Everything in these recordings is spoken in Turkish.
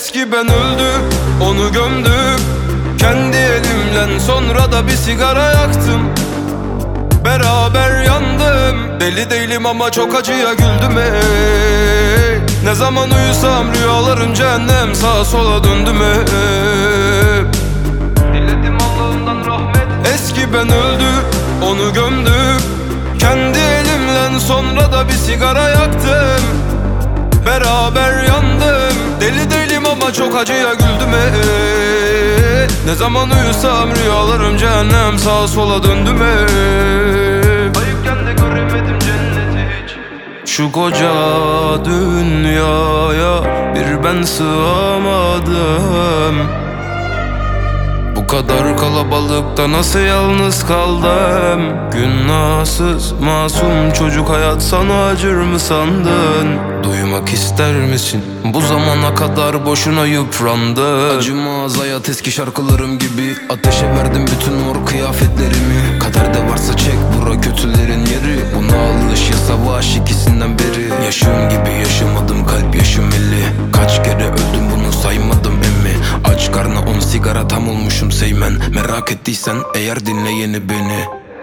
Eski ben öldü, onu gömdüm kendi elimle, sonra da bir sigara yaktım. Beraber yandım. Deli değilim ama çok acıya güldüm ey. Ne zaman uyusam rüyalarım cehennem, sağa sola döndüm ey. Diledim Allah'ından rahmet. Eski ben öldü, onu gömdüm kendi elimle, sonra da bir sigara yaktım. Beraber yandım. Deli değilim ama çok acıya güldüm ey. Ne zaman uyusam rüyalarım cehennem, sağa sola döndüm ey. Ayıpken de göremedim cenneti hiç. Şu koca dünyaya bir ben sığamadım. Bu kadar kalabalıkta nasıl yalnız kaldım? Günahsız masum çocuk, hayat sana acır mı sandın? Duymak ister misin? Bu zamana kadar boşuna yıprandın. Acımaz hayat eski şarkılarım gibi. Ateşe verdim bütün mor kıyafetlerimi. Kaderde varsa çek, bura kötülerin yeri. Buna alış ya savaş, ikisinden beri. Yaşım gibi yaşamadım, kalp yaşım 50. Kaç kere öldüm bunu saymadım emmi. Aç karnına 10 sigara, tam olmuşum seymen. Merak ettiysen eğer dinle yeni beni.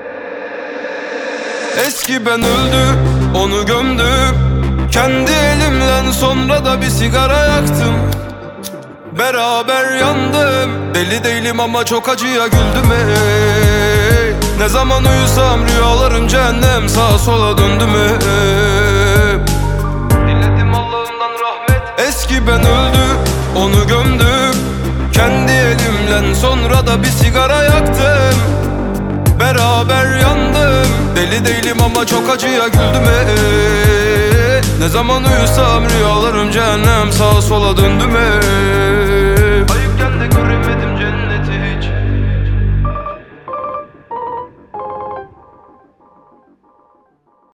Eski ben öldü, onu gömdüm kendi elimle, sonra da bir sigara yaktım. Beraber yandım. Deli değilim ama çok acıya güldüm ey. Ne zaman uyusam rüyalarım cehennem, sağa sola döndüm ey. Diledim Allah'ından rahmet. Eski ben öldü, onu gömdüm kendi elimle, sonra da bir sigara yaktım. Beraber yandım. Deli değilim ama çok acıya güldüm ey. Ne zaman uyusam rüyalarım cehennem, sağa sola döndüm ey.